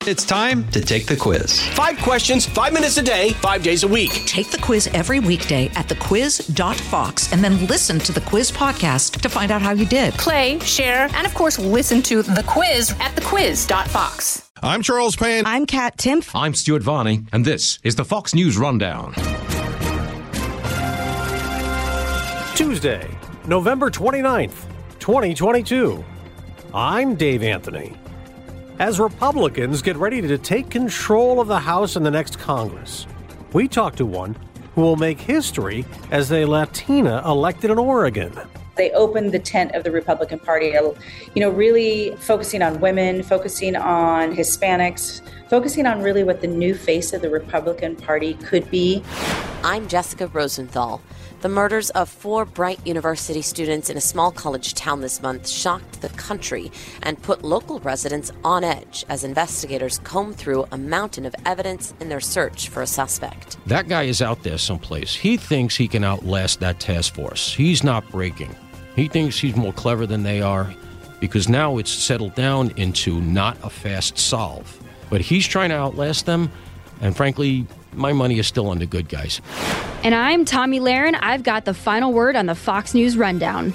It's time to take the quiz. 5 questions, 5 minutes a day, 5 days a week. Take the quiz every weekday at thequiz.fox and then listen to the quiz podcast to find out how you did. Play, share, and of course, listen to the quiz at thequiz.fox. I'm Charles Payne. I'm Kat Timpf. I'm Stuart Varney, and this is the Fox News Rundown. Tuesday, November 29th, 2022. I'm Dave Anthony. As Republicans get ready to take control of the House in the next Congress, we talk to one who will make history as a Latina elected in Oregon. They opened the tent of the Republican Party, really focusing on women, focusing on Hispanics, focusing on really what the new face of the Republican Party could be. I'm Jessica Rosenthal. The murders of 4 Bright University students in a small college town this month shocked the country and put local residents on edge as investigators comb through a mountain of evidence in their search for a suspect. That guy is out there someplace. He thinks he can outlast that task force. He's not breaking. He thinks he's more clever than they are because now it's settled down into not a fast solve. But he's trying to outlast them, and frankly, my money is still on the good guys. And I'm Tommy Lahren. I've got the final word on the Fox News Rundown.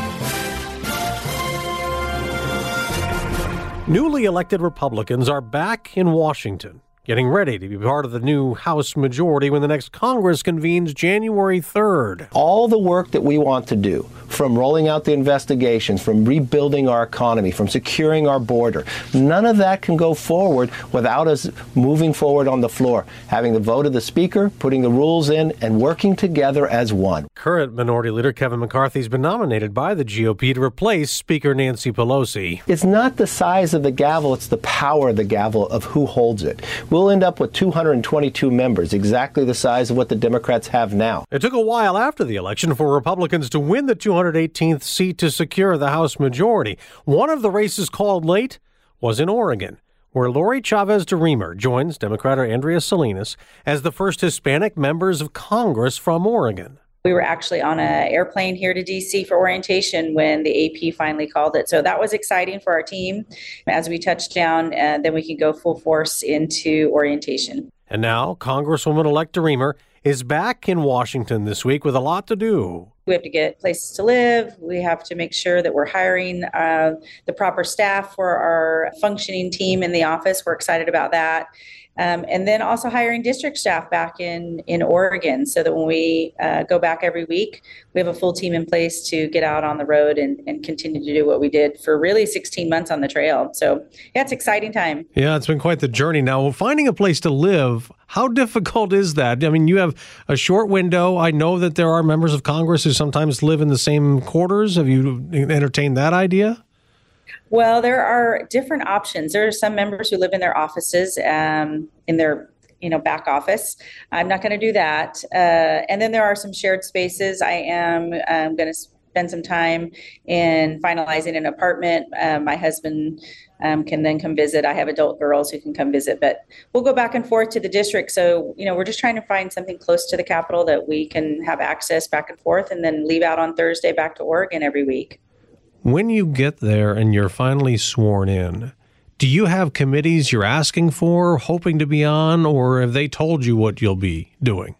Newly elected Republicans are back in Washington, getting ready to be part of the new House majority when the next Congress convenes January 3rd. All the work that we want to do, from rolling out the investigations, from rebuilding our economy, from securing our border, none of that can go forward without us moving forward on the floor, having the vote of the Speaker, putting the rules in, and working together as one. Current Minority Leader Kevin McCarthy has been nominated by the GOP to replace Speaker Nancy Pelosi. It's not the size of the gavel, it's the power of the gavel of who holds it. We'll end up with 222 members, exactly the size of what the Democrats have now. It took a while after the election for Republicans to win the 218th seat to secure the House majority. One of the races called late was in Oregon, where Lori Chavez DeRemer joins Democrat Andrea Salinas as the first Hispanic members of Congress from Oregon. We were actually on an airplane here to D.C. for orientation when the AP finally called it. So that was exciting for our team. As we touched down, then we can go full force into orientation. And now Congresswoman-elect DeRemer is back in Washington this week with a lot to do. We have to get places to live. We have to make sure that we're hiring the proper staff for our functioning team in the office. We're excited about that. And then also hiring district staff back in Oregon so that when we go back every week, we have a full team in place to get out on the road and continue to do what we did for really 16 months on the trail. So yeah, it's an exciting time. Yeah, it's been quite the journey. Now, finding a place to live, how difficult is that? I mean, you have a short window. I know that there are members of Congress who sometimes live in the same quarters. Have you entertained that idea? Well, there are different options. There are some members who live in their offices, in their back office. I'm not going to do that. And then there are some shared spaces. I am going to spend some time in finalizing an apartment. My husband can then come visit. I have adult girls who can come visit, but we'll go back and forth to the district. So, we're just trying to find something close to the Capitol that we can have access back and forth and then leave out on Thursday back to Oregon every week. When you get there and you're finally sworn in, do you have committees you're asking for, hoping to be on, or have they told you what you'll be doing?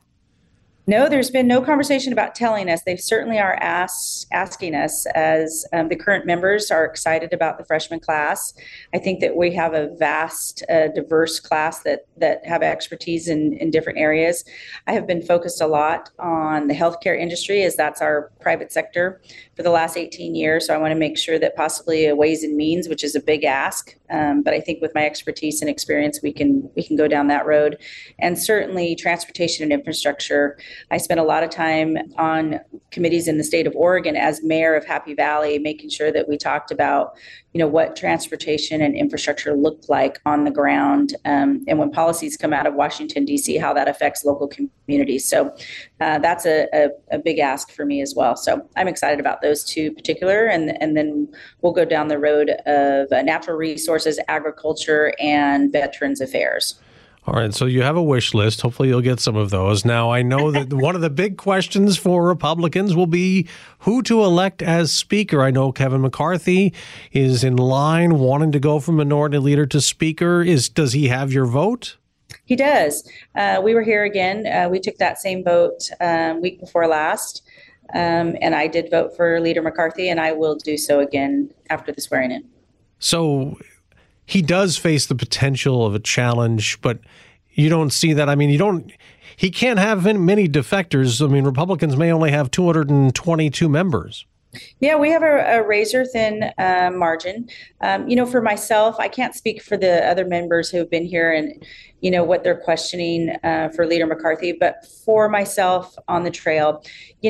No, there's been no conversation about telling us. They certainly are asking us as the current members are excited about the freshman class. I think that we have a vast, diverse class that have expertise in different areas. I have been focused a lot on the healthcare industry as that's our private sector for the last 18 years. So I want to make sure that possibly a Ways and Means, which is a big ask. But I think with my expertise and experience, we can go down that road. And certainly transportation and infrastructure. I spent a lot of time on committees in the state of Oregon as mayor of Happy Valley, making sure that we talked about, what transportation and infrastructure looked like on the ground. And when policies come out of Washington, D.C., how that affects local communities. So that's a big ask for me as well. So I'm excited about those two particular. And then we'll go down the road of natural resources, agriculture, and veterans affairs. All right, so you have a wish list. Hopefully you'll get some of those. Now, I know that one of the big questions for Republicans will be who to elect as Speaker. I know Kevin McCarthy is in line wanting to go from Minority Leader to Speaker. Does he have your vote? He does. We were here again. We took that same vote week before last, and I did vote for Leader McCarthy, and I will do so again after the swearing in. So he does face the potential of a challenge, but you don't see that. I mean, he can't have many defectors. I mean, Republicans may only have 222 members. Yeah, we have a razor-thin margin. For myself, I can't speak for the other members who have been here and, what they're questioning for Leader McCarthy. But for myself on the trail,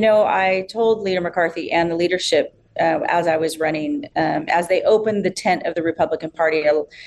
I told Leader McCarthy and the leadership as I was running, as they opened the tent of the Republican Party,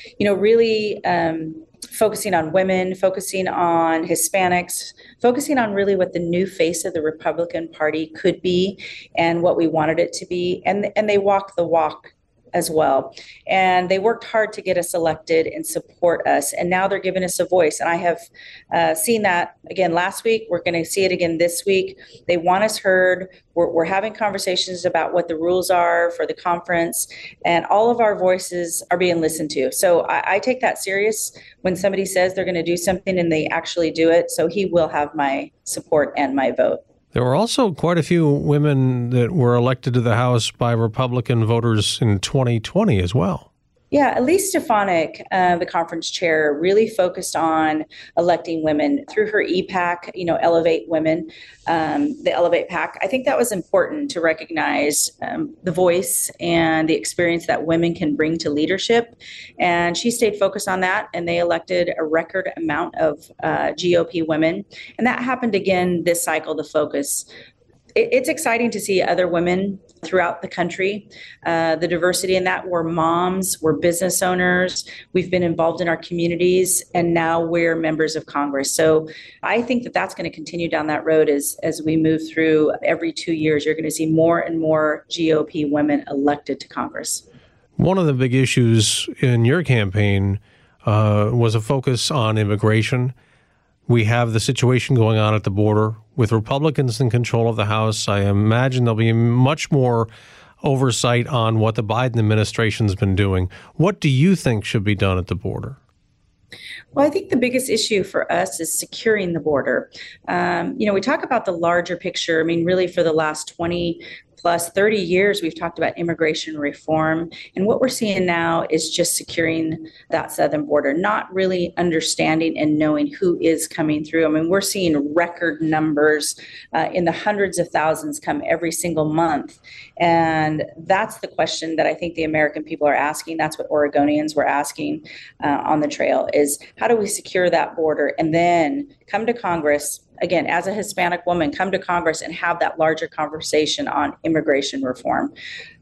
really focusing on women, focusing on Hispanics, focusing on really what the new face of the Republican Party could be and what we wanted it to be. And they walked the walk as well. And they worked hard to get us elected and support us. And now they're giving us a voice. And I have seen that again last week. We're going to see it again this week. They want us heard. We're having conversations about what the rules are for the conference, and all of our voices are being listened to. So I take that serious when somebody says they're going to do something and they actually do it. So he will have my support and my vote. There were also quite a few women that were elected to the House by Republican voters in 2020 as well. Yeah, Elise Stefanik, the conference chair, really focused on electing women through her EPAC, Elevate Women, the Elevate PAC. I think that was important to recognize the voice and the experience that women can bring to leadership. And she stayed focused on that, and they elected a record amount of GOP women. And that happened again this cycle, the focus. It's exciting to see other women throughout the country, the diversity in that. We're moms, we're business owners, we've been involved in our communities, and now we're members of Congress. So I think that that's going to continue down that road as we move through. Every 2 years, you're going to see more and more GOP women elected to Congress. One of the big issues in your campaign was a focus on immigration. We have the situation going on at the border. With Republicans in control of the House, I imagine there'll be much more oversight on what the Biden administration's been doing. What do you think should be done at the border? Well, I think the biggest issue for us is securing the border. We talk about the larger picture. I mean, really for the last 20 plus 30 years, we've talked about immigration reform. And what we're seeing now is just securing that southern border, not really understanding and knowing who is coming through. I mean, we're seeing record numbers in the hundreds of thousands come every single month. And that's the question that I think the American people are asking. That's what Oregonians were asking on the trail is how do we secure that border and then come to Congress, again, as a Hispanic woman, come to Congress and have that larger conversation on immigration reform.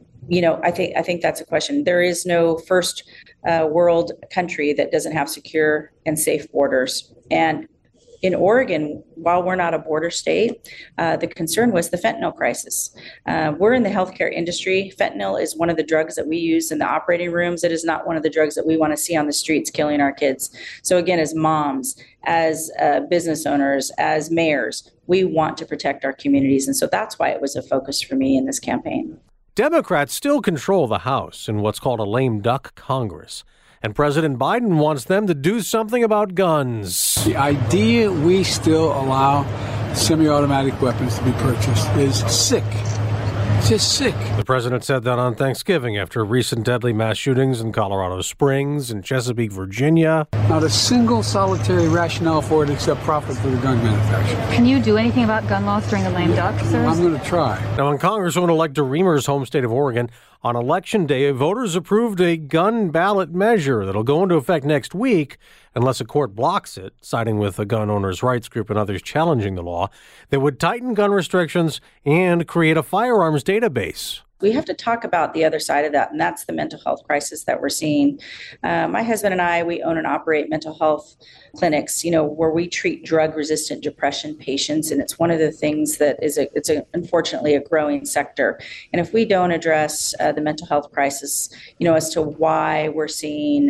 I think that's a question. There is no first world country that doesn't have secure and safe borders. And in Oregon, while we're not a border state, the concern was the fentanyl crisis. We're in the healthcare industry. Fentanyl is one of the drugs that we use in the operating rooms. It is not one of the drugs that we want to see on the streets killing our kids. So again, as moms, as business owners, as mayors, we want to protect our communities. And so that's why it was a focus for me in this campaign. Democrats still control the House in what's called a lame duck Congress. And President Biden wants them to do something about guns. The idea we still allow semi-automatic weapons to be purchased is sick. It's just sick. The president said that on Thanksgiving after recent deadly mass shootings in Colorado Springs and Chesapeake, Virginia. Not a single solitary rationale for it except profit for the gun manufacturer. Can you do anything about gun laws during the lame duck, sir? I'm going to try. Now, in Congresswoman-elect DeReamer's home state of Oregon, on Election Day, voters approved a gun ballot measure that'll go into effect next week unless a court blocks it, siding with the gun owners' rights group and others challenging the law, that would tighten gun restrictions and create a firearms database. We have to talk about the other side of that, and that's the mental health crisis that we're seeing. My husband and I, we own and operate mental health clinics, where we treat drug-resistant depression patients, and it's one of the things that it's unfortunately a growing sector. And if we don't address the mental health crisis, as to why we're seeing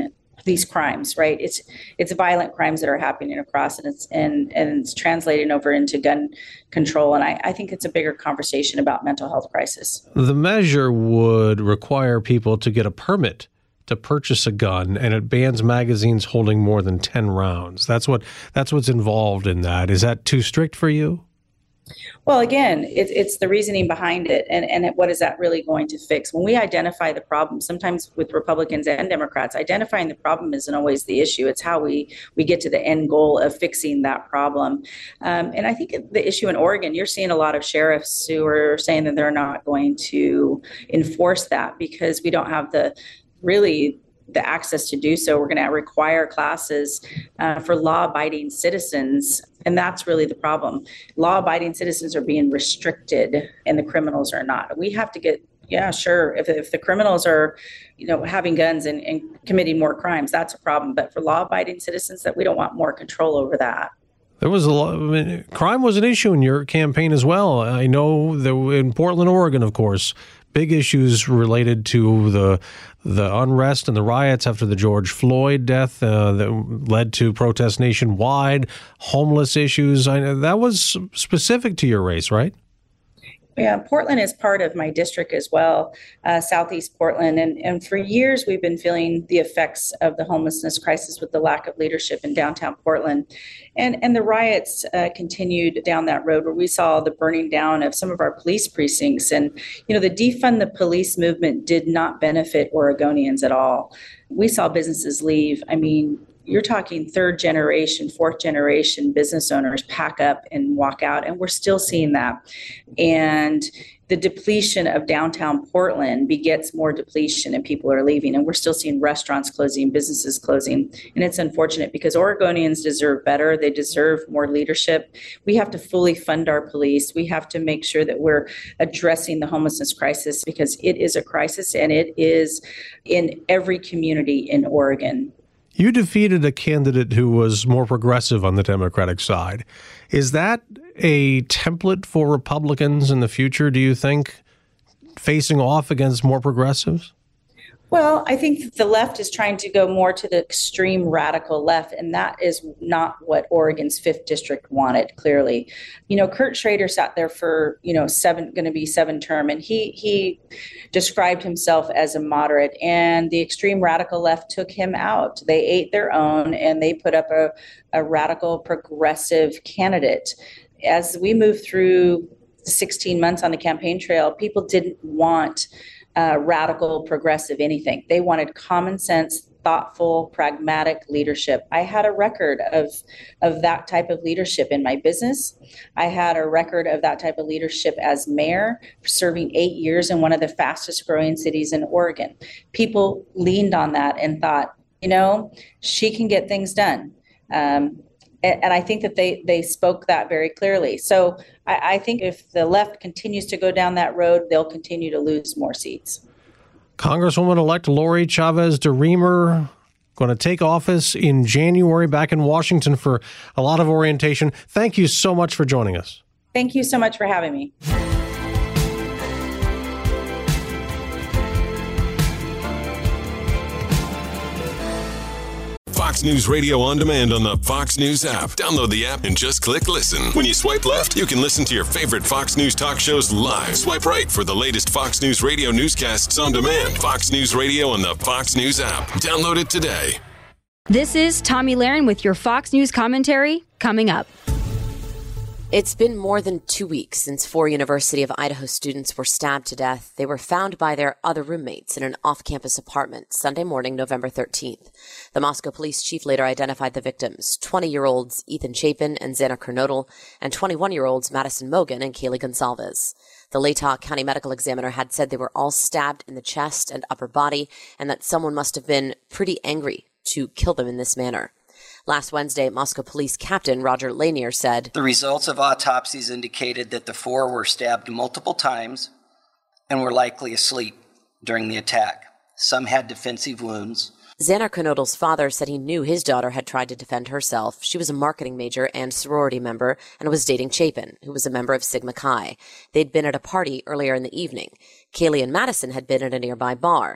these crimes, right? It's violent crimes that are happening across, and it's translating over into gun control. And I think it's a bigger conversation about mental health crisis. The measure would require people to get a permit to purchase a gun, and it bans magazines holding more than 10 rounds. That's what's involved in that. Is that too strict for you? Well, again, it's the reasoning behind it, and what is that really going to fix? When we identify the problem, sometimes with Republicans and Democrats, identifying the problem isn't always the issue. It's how we get to the end goal of fixing that problem. And I think the issue in Oregon, you're seeing a lot of sheriffs who are saying that they're not going to enforce that because we don't have the access to do so. We're going to require classes for law-abiding citizens, and that's really the problem. Law-abiding citizens are being restricted, and the criminals are not. We have to get, sure, if the criminals are, having guns and committing more crimes, that's a problem. But for law-abiding citizens, that we don't want more control over that. There was crime was an issue in your campaign as well. I know that in Portland, Oregon, of course, big issues related to the unrest and the riots after the George Floyd death that led to protests nationwide, homeless issues. That was specific to your race, right? Yeah, Portland is part of my district as well, Southeast Portland. And for years, we've been feeling the effects of the homelessness crisis with the lack of leadership in downtown Portland. And the riots continued down that road where we saw the burning down of some of our police precincts. And, the defund the police movement did not benefit Oregonians at all. We saw businesses leave. I mean, you're talking third generation, fourth generation business owners pack up and walk out, and we're still seeing that. And the depletion of downtown Portland begets more depletion, and people are leaving, and we're still seeing restaurants closing, businesses closing. And it's unfortunate because Oregonians deserve better. They deserve more leadership. We have to fully fund our police. We have to make sure that we're addressing the homelessness crisis because it is a crisis, and it is in every community in Oregon. You defeated a candidate who was more progressive on the Democratic side. Is that a template for Republicans in the future, do you think, facing off against more progressives? Well, I think the left is trying to go more to the extreme radical left, and that is not what Oregon's 5th District wanted, clearly. Kurt Schrader sat there for, going to be 7 term, and he described himself as a moderate, and the extreme radical left took him out. They ate their own, and they put up a radical progressive candidate. As we moved through 16 months on the campaign trail, people didn't want radical, progressive anything. They wanted common sense, thoughtful, pragmatic leadership. I had a record of that type of leadership in my business. I had a record of that type of leadership as mayor, serving 8 years in one of the fastest growing cities in Oregon. People leaned on that and thought, she can get things done. And I think that they spoke that very clearly. So I think if the left continues to go down that road, they'll continue to lose more seats. Congresswoman-elect Lori Chavez DeRemer going to take office in January back in Washington for a lot of orientation. Thank you so much for joining us. Thank you so much for having me. Fox News Radio on demand on the Fox News app. Download the app and just click listen. When you swipe left, you can listen to your favorite Fox News talk shows live. Swipe right for the latest Fox News Radio newscasts on demand. Fox News Radio on the Fox News app. Download it today. This is Tomi Lahren with your Fox News commentary coming up. It's been more than 2 weeks since 4 University of Idaho students were stabbed to death. They were found by their other roommates in an off-campus apartment Sunday morning, November 13th. The Moscow police chief later identified the victims, 20-year-olds Ethan Chapin and Xana Kernodle, and 21-year-olds Madison Mogan and Kaylee Gonsalves. The Latah County medical examiner had said they were all stabbed in the chest and upper body, and that someone must have been pretty angry to kill them in this manner. Last Wednesday, Moscow Police Captain Roger Lanier said, "The results of autopsies indicated that the 4 were stabbed multiple times and were likely asleep during the attack. Some had defensive wounds." Xana Kernodle's father said he knew his daughter had tried to defend herself. She was a marketing major and sorority member and was dating Chapin, who was a member of Sigma Chi. They'd been at a party earlier in the evening. Kaylee and Madison had been at a nearby bar.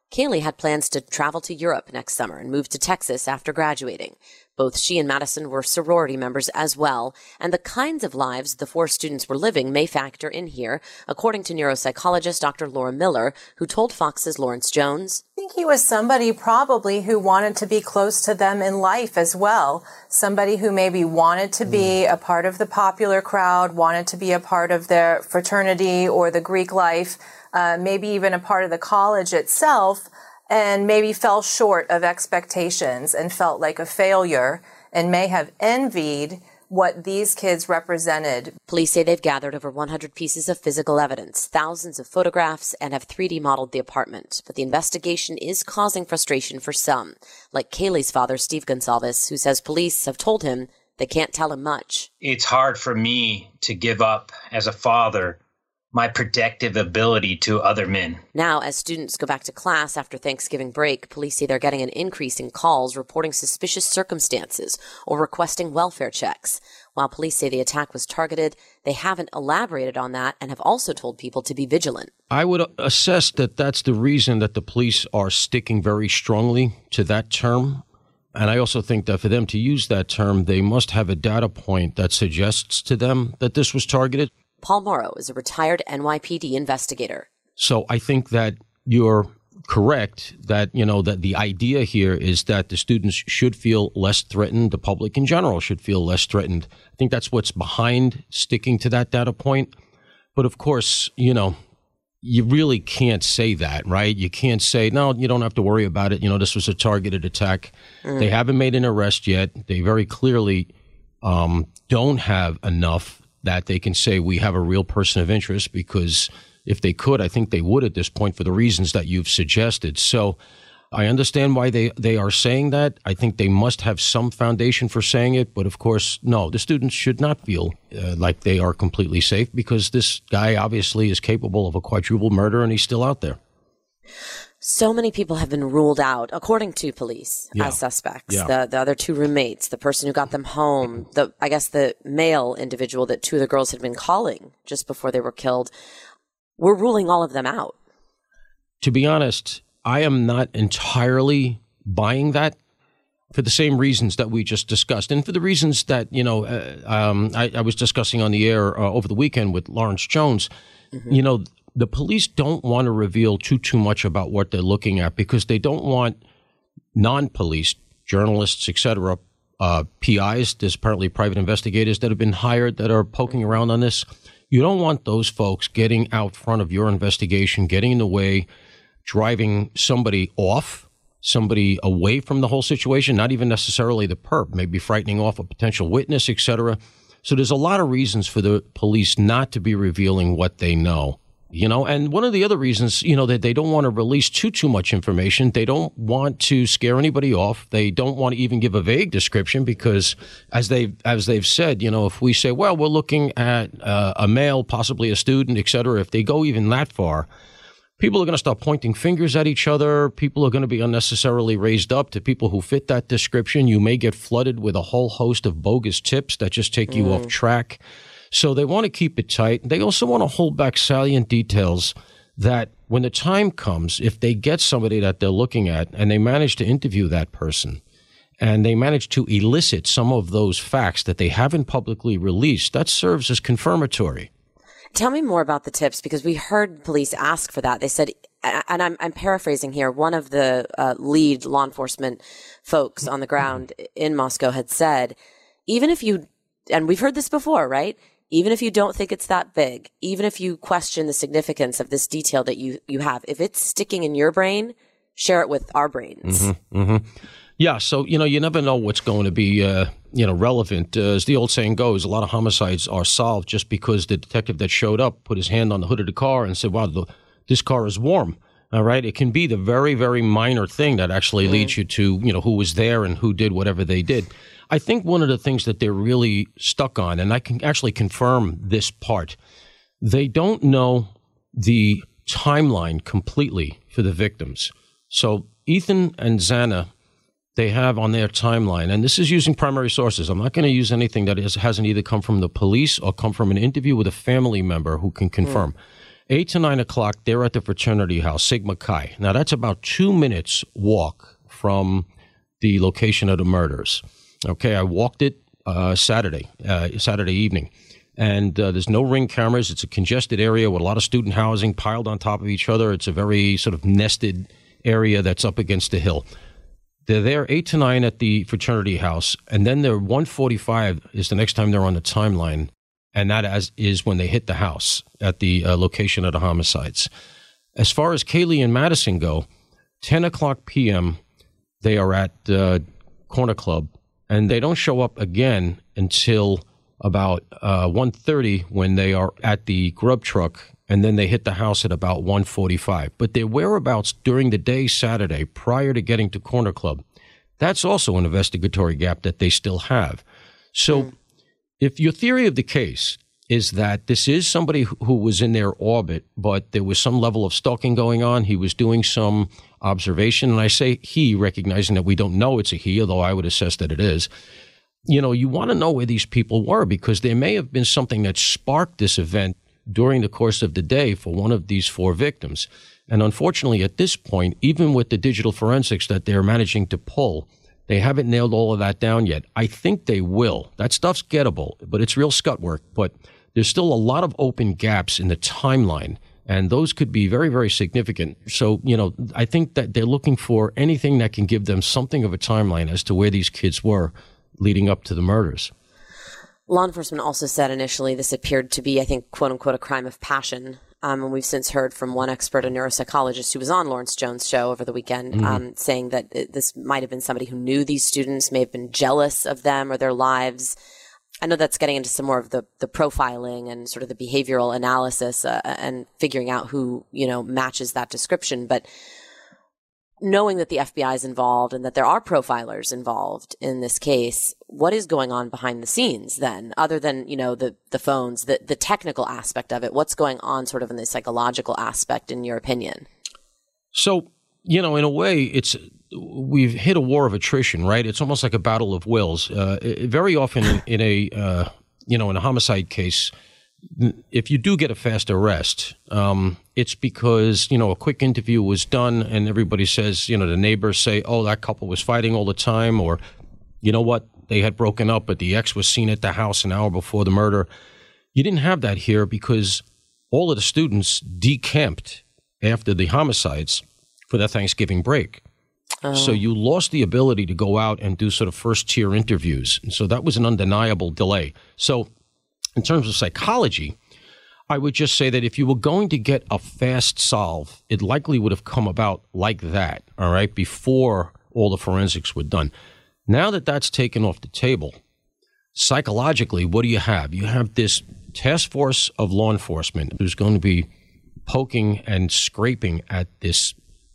Kaylee had plans to travel to Europe next summer and move to Texas after graduating. Both she and Madison were sorority members as well, and the kinds of lives the four students were living may factor in here, according to neuropsychologist Dr. Laura Miller, who told Fox's Lawrence Jones. I think he was somebody probably who wanted to be close to them in life as well. Somebody who maybe wanted to be a part of the popular crowd, wanted to be a part of their fraternity or the Greek life, maybe even a part of the college itself, and maybe fell short of expectations and felt like a failure and may have envied what these kids represented. Police say they've gathered over 100 pieces of physical evidence, thousands of photographs, and have 3D modeled the apartment. But the investigation is causing frustration for some, like Kaylee's father, Steve Gonsalves, who says police have told him they can't tell him much. It's hard for me to give up as a father my protective ability to other men. Now, as students go back to class after Thanksgiving break, police say they're getting an increase in calls reporting suspicious circumstances or requesting welfare checks. While police say the attack was targeted, they haven't elaborated on that and have also told people to be vigilant. I would assess that that's the reason that the police are sticking very strongly to that term. And I also think that for them to use that term, they must have a data point that suggests to them that this was targeted. Paul Morrow is a retired NYPD investigator. So I think that you're correct that, that the idea here is that the students should feel less threatened. The public in general should feel less threatened. I think that's what's behind sticking to that data point. But of course, you really can't say that, right? You can't say, no, you don't have to worry about it. This was a targeted attack. They haven't made an arrest yet. They very clearly don't have enough that they can say we have a real person of interest, because if they could, I think they would at this point for the reasons that you've suggested. So I understand why they are saying that. I think they must have some foundation for saying it. But of course, no, the students should not feel like they are completely safe, because this guy obviously is capable of a quadruple murder and he's still out there. So many people have been ruled out, according to police, as suspects. The other two roommates, the person who got them home, the male individual that two of the girls had been calling just before they were killed. We're ruling all of them out. To be honest, I am not entirely buying that for the same reasons that we just discussed. And for the reasons that, I was discussing on the air over the weekend with Lawrence Jones. Mm-hmm. The police don't want to reveal too much about what they're looking at, because they don't want non-police journalists, etc., PIs. There's apparently private investigators that have been hired that are poking around on this. You don't want those folks getting out front of your investigation, getting in the way, driving somebody off, somebody away from the whole situation, not even necessarily the perp, maybe frightening off a potential witness, etc. So there's a lot of reasons for the police not to be revealing what they know. And one of the other reasons, that they don't want to release too much information. They don't want to scare anybody off. They don't want to even give a vague description, because as they've said, if we say, well, we're looking at a male, possibly a student, et cetera, if they go even that far, people are going to start pointing fingers at each other. People are going to be unnecessarily raised up to people who fit that description. You may get flooded with a whole host of bogus tips that just take you off track. So they want to keep it tight. They also want to hold back salient details that when the time comes, if they get somebody that they're looking at and they manage to interview that person and they manage to elicit some of those facts that they haven't publicly released, that serves as confirmatory. Tell me more about the tips, because we heard police ask for that. They said, and I'm paraphrasing here, one of the lead law enforcement folks on the ground in Moscow had said, even if you, and we've heard this before, right? Even if you don't think it's that big, even if you question the significance of this detail that you have, if it's sticking in your brain, share it with our brains. Mm-hmm, mm-hmm. Yeah, so, you never know what's going to be, relevant. As the old saying goes, a lot of homicides are solved just because the detective that showed up put his hand on the hood of the car and said, wow, this car is warm. All right. It can be the very, very minor thing that actually leads you to, who was there and who did whatever they did. I think one of the things that they're really stuck on, and I can actually confirm this part, they don't know the timeline completely for the victims. So Ethan and Xana, they have on their timeline, and this is using primary sources. I'm not going to use anything that hasn't either come from the police or come from an interview with a family member who can confirm. 8 to 9 o'clock, they're at the fraternity house, Sigma Chi. Now, that's about 2 minutes walk from the location of the murders. Okay, I walked it Saturday evening. And there's no ring cameras. It's a congested area with a lot of student housing piled on top of each other. It's a very sort of nested area that's up against the hill. They're there 8 to 9 at the fraternity house, and then they're 1:45 is the next time they're on the timeline, and that is when they hit the house at the location of the homicides. As far as Kaylee and Madison go, 10 o'clock p.m., they are at Corner Club, and they don't show up again until about 1:30 when they are at the grub truck, and then they hit the house at about 1:45. But their whereabouts during the day Saturday prior to getting to Corner Club, that's also an investigatory gap that they still have. So if your theory of the case is that this is somebody who was in their orbit, but there was some level of stalking going on, he was doing some observation, and I say he, recognizing that we don't know it's a he, although I would assess that it is. You know, you want to know where these people were, because there may have been something that sparked this event during the course of the day for one of these 4 victims. And unfortunately, at this point, even with the digital forensics that they're managing to pull, they haven't nailed all of that down yet. I think they will. That stuff's gettable, but it's real scut work. But there's still a lot of open gaps in the timeline, and those could be very, very significant. So, you know, I think that they're looking for anything that can give them something of a timeline as to where these kids were leading up to the murders. Law enforcement also said initially this appeared to be, I think, quote unquote, a crime of passion. And we've since heard from one expert, a neuropsychologist who was on Lawrence Jones' show over the weekend, saying that this might have been somebody who knew these students, may have been jealous of them or their lives. I know that's getting into some more of the profiling and sort of the behavioral analysis and figuring out who, you know, matches that description. But knowing that the FBI is involved and that there are profilers involved in this case, what is going on behind the scenes then, other than, you know, the phones, the technical aspect of it? What's going on sort of in the psychological aspect, in your opinion? So, you know, in a way, we've hit a war of attrition, right? It's almost like a battle of wills. Very often in a homicide case, if you do get a fast arrest, it's because, you know, a quick interview was done and everybody says, you know, the neighbors say, oh, that couple was fighting all the time, or, you know what, they had broken up, but the ex was seen at the house an hour before the murder. You didn't have that here because all of the students decamped after the homicides for their Thanksgiving break. So you lost the ability to go out and do sort of first-tier interviews. And so that was an undeniable delay. So in terms of psychology, I would just say that if you were going to get a fast solve, it likely would have come about like that, all right, before all the forensics were done. Now that that's taken off the table, psychologically, what do you have? You have this task force of law enforcement who's going to be poking and scraping at this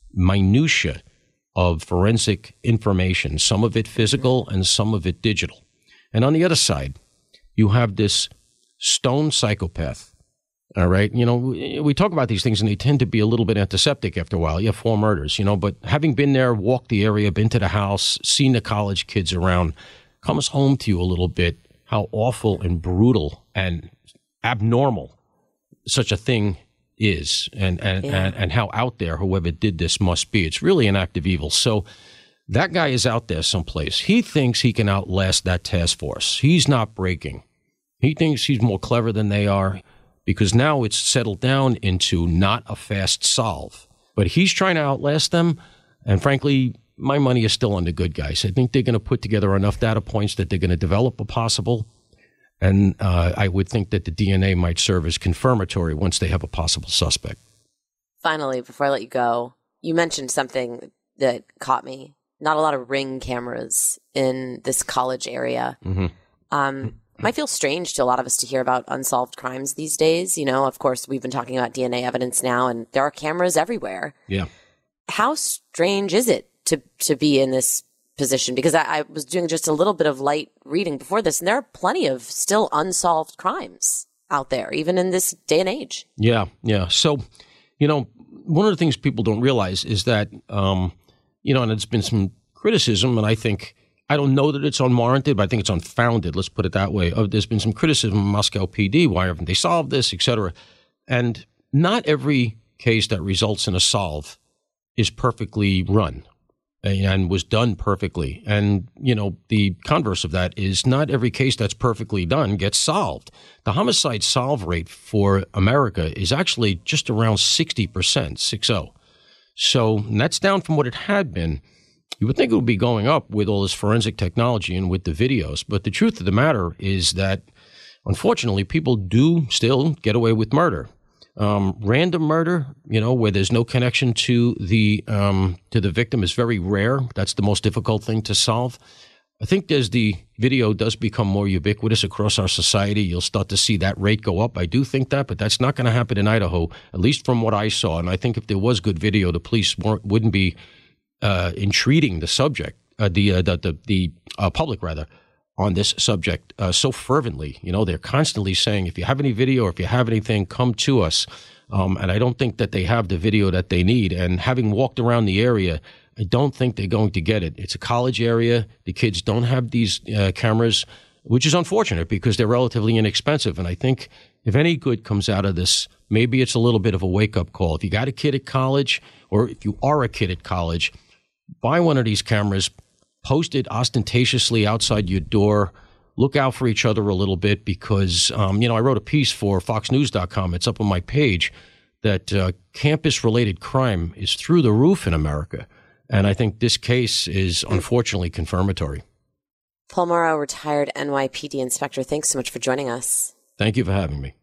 minutia of forensic information, some of it physical and some of it digital. And on the other side, you have this stone psychopath, all right? You know, we talk about these things and they tend to be a little bit antiseptic after a while. You have 4 murders, you know, but having been there, walked the area, been to the house, seen the college kids around, comes home to you a little bit how awful and brutal and abnormal such a thing is, and how out there whoever did this must be. It's really an act of evil. So that guy is out there someplace. He thinks he can outlast that task force. He's not breaking. He thinks he's more clever than they are, because now it's settled down into not a fast solve. But he's trying to outlast them, and frankly, my money is still on the good guys. I think they're going to put together enough data points that they're going to develop a possible. And I would think that the DNA might serve as confirmatory once they have a possible suspect. Finally, before I let you go, you mentioned something that caught me. Not a lot of Ring cameras in this college area. Might feel strange to a lot of us to hear about unsolved crimes these days. You know, of course, we've been talking about DNA evidence now, and there are cameras everywhere. Yeah. How strange is it to be in this position? Because I was doing just a little bit of light reading before this, and there are plenty of still unsolved crimes out there, even in this day and age. Yeah. So, you know, one of the things people don't realize is that, you know, and it's been some criticism, and I don't know that it's unwarranted, but I think it's unfounded, let's put it that way. There's been some criticism of Moscow PD, why haven't they solved this, et cetera. And not every case that results in a solve is perfectly run and was done perfectly. And, the converse of that is not every case that's perfectly done gets solved. The homicide solve rate for America is actually just around 60%, 60. So that's down from what it had been. You would think it would be going up with all this forensic technology and with the videos. But the truth of the matter is that, unfortunately, people do still get away with murder. Random murder, where there's no connection to the victim is very rare. That's the most difficult thing to solve. I think as the video does become more ubiquitous across our society, you'll start to see that rate go up. I do think that, but that's not going to happen in Idaho, at least from what I saw. And I think if there was good video, the police wouldn't be entreating the subject, the public rather, on this subject so fervently. They're constantly saying, if you have any video or if you have anything, come to us. And I don't think that they have the video that they need. And having walked around the area, I don't think they're going to get it. It's a college area. The kids don't have these cameras, which is unfortunate because they're relatively inexpensive. And I think if any good comes out of this, maybe it's a little bit of a wake-up call. If you got a kid at college, or if you are a kid at college, buy one of these cameras, post it ostentatiously outside your door. Look out for each other a little bit because, I wrote a piece for FoxNews.com. It's up on my page that campus-related crime is through the roof in America. And I think this case is unfortunately confirmatory. Paul Morrow, retired NYPD inspector, thanks so much for joining us. Thank you for having me.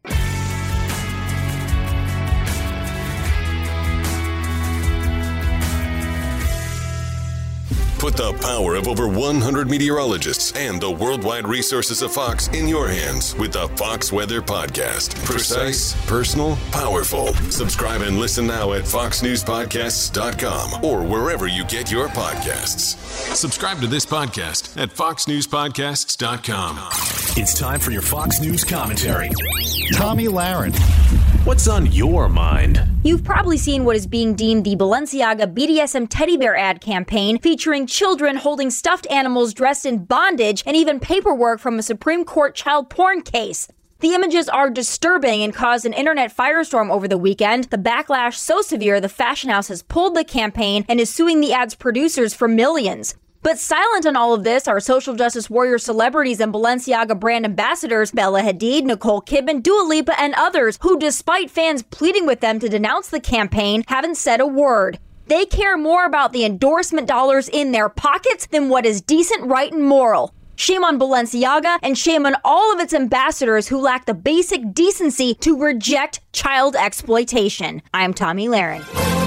Put the power of over 100 meteorologists and the worldwide resources of Fox in your hands with the Fox Weather Podcast. Precise, personal, powerful. Subscribe and listen now at foxnewspodcasts.com or wherever you get your podcasts. Subscribe to this podcast at foxnewspodcasts.com. It's time for your Fox News commentary. Tomi Lahren. What's on your mind? You've probably seen what is being deemed the Balenciaga BDSM teddy bear ad campaign, featuring children holding stuffed animals dressed in bondage and even paperwork from a Supreme Court child porn case. The images are disturbing and caused an internet firestorm over the weekend. The backlash so severe, the fashion house has pulled the campaign and is suing the ad's producers for millions. But silent on all of this are social justice warrior celebrities and Balenciaga brand ambassadors Bella Hadid, Nicole Kidman, Dua Lipa, and others who, despite fans pleading with them to denounce the campaign, haven't said a word. They care more about the endorsement dollars in their pockets than what is decent, right, and moral. Shame on Balenciaga and shame on all of its ambassadors who lack the basic decency to reject child exploitation. I'm Tomi Lahren.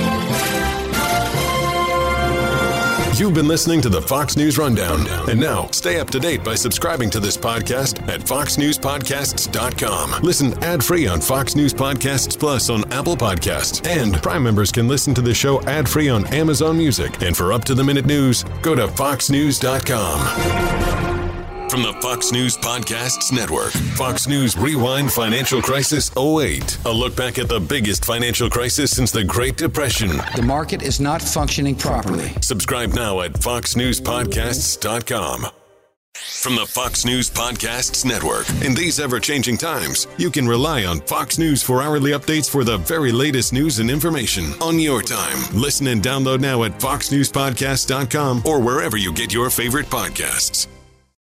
You've been listening to the Fox News Rundown. And now, stay up to date by subscribing to this podcast at foxnewspodcasts.com. Listen ad-free on Fox News Podcasts Plus on Apple Podcasts. And Prime members can listen to the show ad-free on Amazon Music. And for up-to-the-minute news, go to foxnews.com. From the Fox News Podcasts Network, Fox News Rewind Financial Crisis 08. A look back at the biggest financial crisis since the Great Depression. The market is not functioning properly. Subscribe now at foxnewspodcasts.com. From the Fox News Podcasts Network. In these ever-changing times, you can rely on Fox News for hourly updates for the very latest news and information on your time. Listen and download now at foxnewspodcasts.com or wherever you get your favorite podcasts.